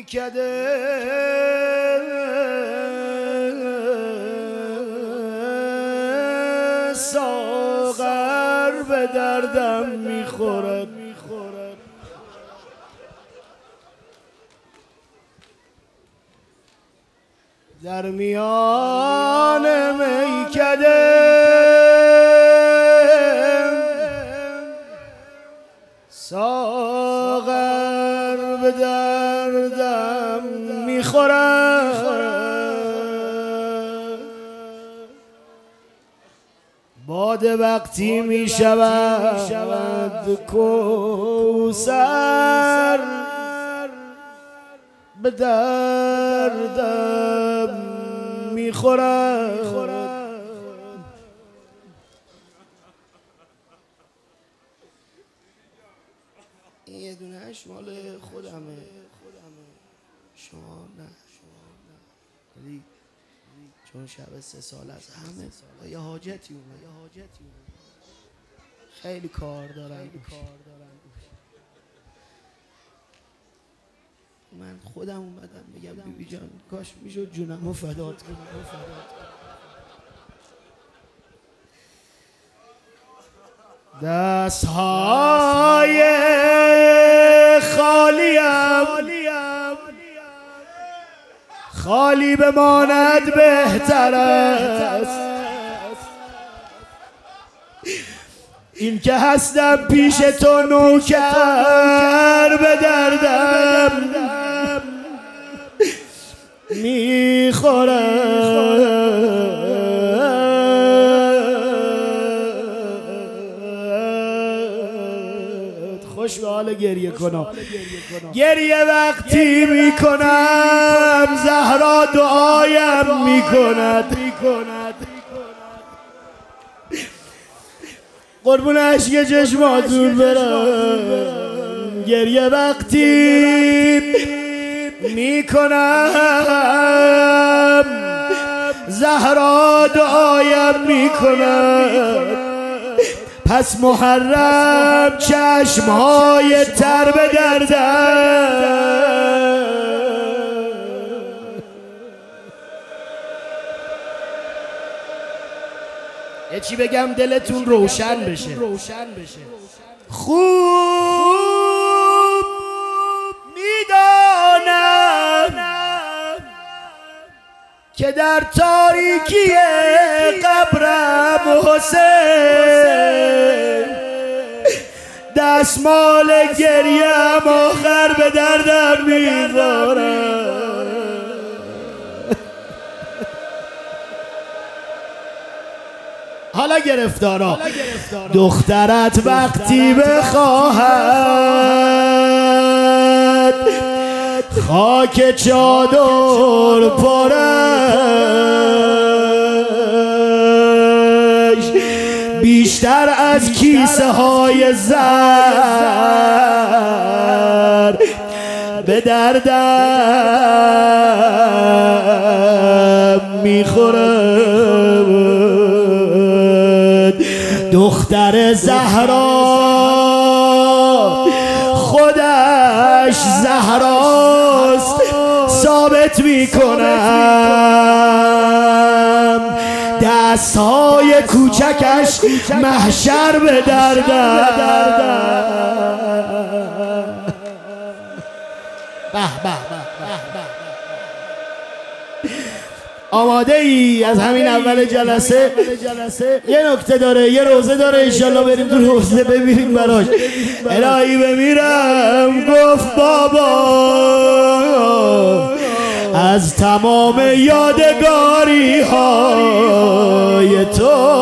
میکده ساغر به دردم میخورد در میان میکده ساغر به دردم میخورد باده وقتی میشود کوثر به دردم میخورد این یه دونهش مال خودمه شما نه ولی چون شب 3 سال از همه یه حاجتی اومد خیلی کار دارن من خودم اومدم بگم بیبی جان کاش میشد جونمو فدات کنم دستهای خالیم خالی بماند بهتر است این که هستم پیش تو نوکر به دردم میخورد خوش به حال گریه کنم گریه وقتی میکنم زهرا دعایم میکند قربون عشق چشماتون برم گریه وقتی میکنم زهرا دعایم میکند پس محرم چشمهای تر به دردم یه چی بگم دلتون روشن بشه خوب میدانم که در تاریکی قبرم حسین دستمال گریم آخر به دردم میخورد حالا گرفتارا دخترت وقتی بخواهد خاک چادر پرش بیشتر از کیسه های زر به دردم میخورد دختر زهرا خودش زهراست ثابت میکنم دستهای کوچکش محشر به دردم آماده ای از همین اول جلسه یه نکته داره یه روزه داره انشالله بریم تو روزه ببینیم براش الهی بمیرم گفت بابا از تمام یادگاری های تو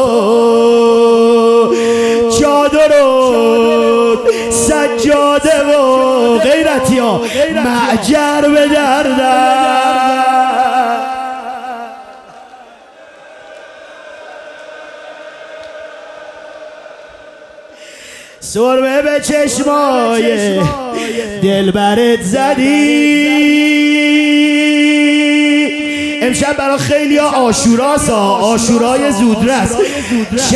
چادر و سجاده و غیرتی ها معجر به دردم سرمه به چشمای دلبرت زدی امشب برای خیلی ها آشوراست آشورای زودرس چه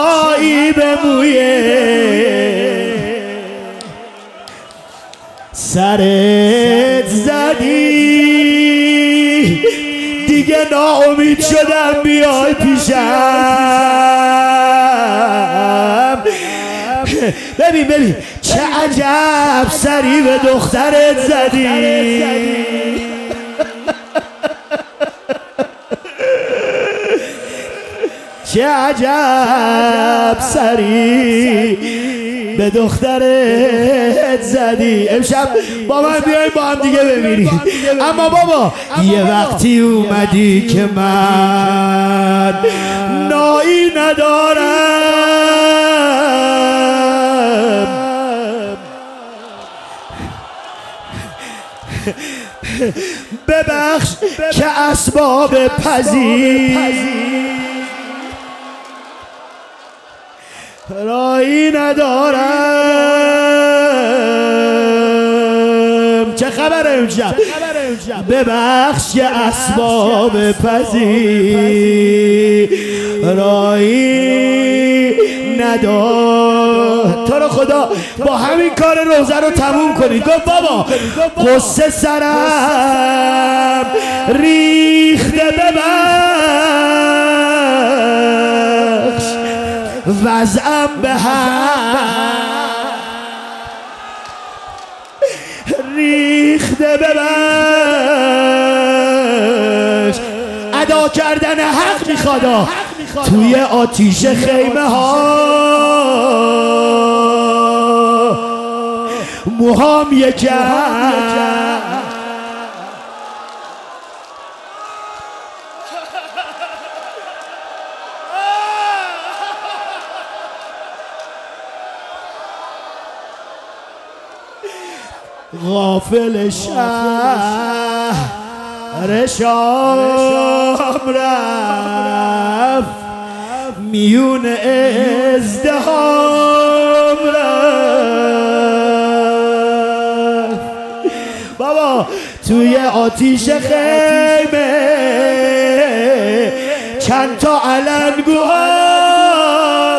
حنایی به موی سرت زدی دیگه ناامید شدم بیای پیشم. ببین چه عجب سری به دخترت زدی، چه عجب سری به دخترت زدی. امشب با من بیایم با هم دیگه ببینیم. اما بابا یه وقتی اومدی که من نایی ندارم، ببخش که اسباب پذیر رایی ندارم. چه خبره امشب؟ ببخش که اسباب پذیر رایی ندارم. تو رو خدا با همین کار روزه رو تموم کنید. گفت بابا قصه سرم ریخته، ببخش وضعم به هم ریخته، ببخش ادا کردن حق میخواد توی آتیش خیمه ها، موهام یکم غافل شهر شام رفت، میون ازدهام رفت. بابا توی آتیش خیمه چند تا علنگوام،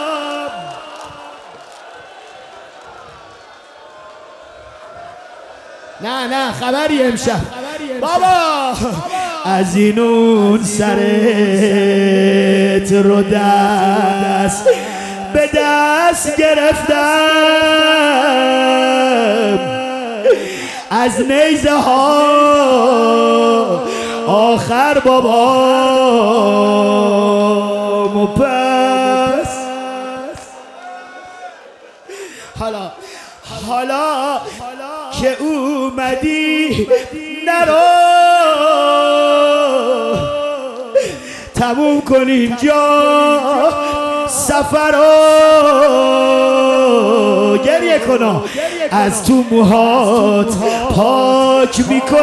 نه خبری امشب بابا از این اون سرت رو دست به دست گرفتم، از نیزه ها آخر بابامو پس. حالا که اومدی نرو تموم کن اینجا سفر رو، گریه کن از تو موهات پاک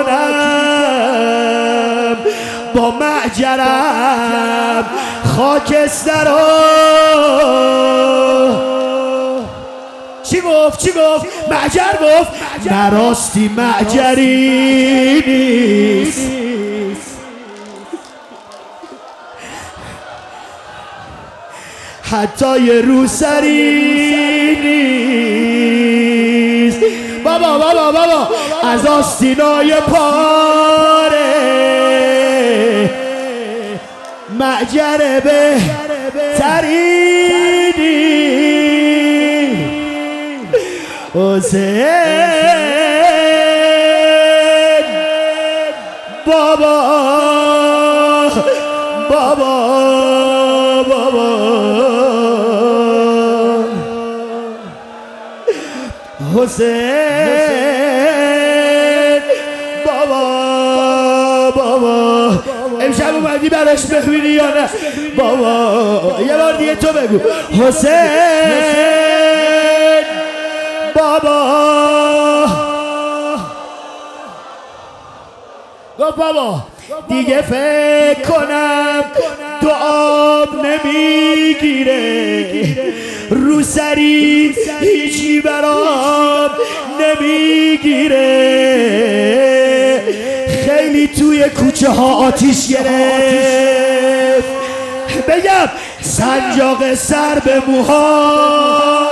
میکنم، با معجرم خاکستر رو. چی گفت؟ معجر گفت؟ نراستی معجری نیست، حتی یه روسری نیست. بابا از آستینای پاره معجر بهترینی حسین بابا حسین بابا امشب اومدی براش بخوینی یا نه؟ بابا یه بار دیگه تو بگو حسین بابا. گفت بابا دیگه فکر کنم دعام نمیگیره، رو سری هیچی برام نمیگیره، خیلی توی کوچه ها آتیش گرفت، بگم سنجاق سر به موها